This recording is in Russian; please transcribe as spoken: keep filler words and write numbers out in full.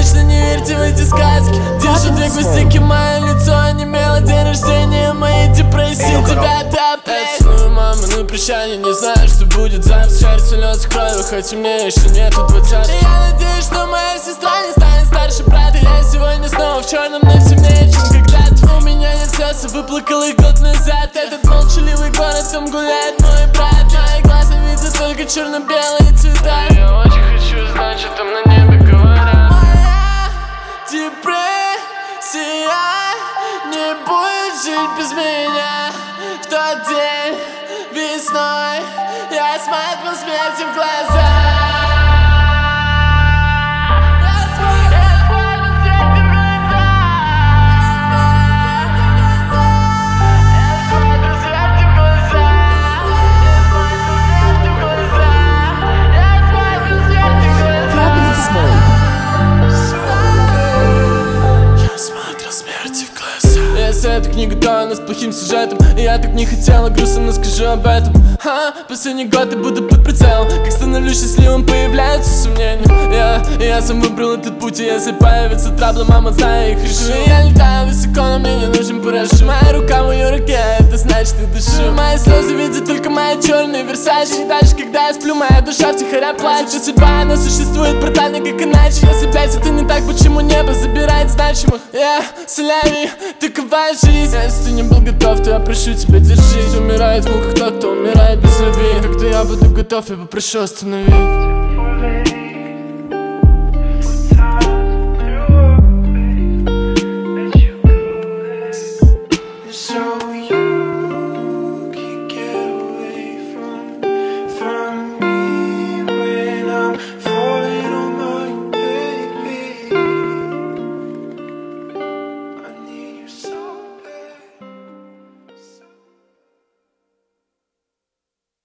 точно не верьте в эти сказки. Держу две гвоздики, мое лицо онемело. День рождения моей депрессии, девятое апреля. Целую маму на прощание, не знаю, что будет завтра. Сердце льется кровью, хоть у меня еще нету двадцати. Я надеюсь, что моя сестра не станет старше брата. Я сегодня снова в черном, но темнее, чем когда-то. У меня нет сердца, выплакал их год назад. Этот молчаливый город, там гуляет мой брат. Мои глаза видят только черно-белые цвета. Я очень хочу знать, что там на небе говорят. Моя депрессия не будет жить без меня. В тот день весной я смотрю смерти в глаза. Эту книгу тонна с плохим сюжетом, и я так не хотела, грустно скажу об этом. Ха, последний год я буду под прицелом. Как становлюсь счастливым, появляются сомнения. Я, я сам выбрал этот путь, и если появится трабла, мама, знаю, их решу. Я летаю высоко, но мне не нужен парашют. Моя рука в ее руке, это значит, я дышу. Мои слезы видят только мои черные Версачи. И даже когда я сплю, моя душа втихаря плачет. Судьба, она существует брутально, как иначе. Если, блять, это не так, почему небо забирает значимых? Я, соляви, такова жизнь. Если ты не был готов, то я прошу тебя, держись. Умирает в муках тот, кто умирает без любви. Когда я буду готов, я попрошу остановить. So